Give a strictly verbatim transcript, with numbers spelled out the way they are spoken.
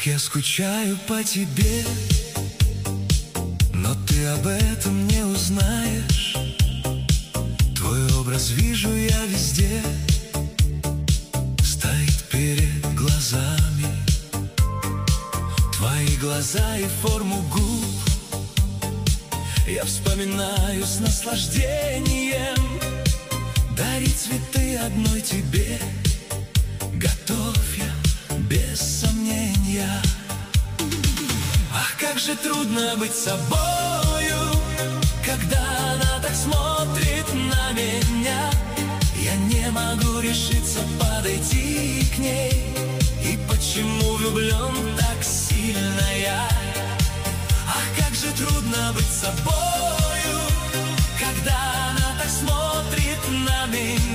Я скучаю по тебе, но ты об этом не узнаешь. Твой образ вижу я везде, стоит перед глазами. Твои глаза и форму губ я вспоминаю с наслаждением. Дарить цветы одной тебе готов я без сомнения. Ах, как же трудно быть собою, когда она так смотрит на меня. Я не могу решиться подойти к ней. И почему влюблен так сильно я? Ах, как же трудно быть собою, когда она так смотрит на меня.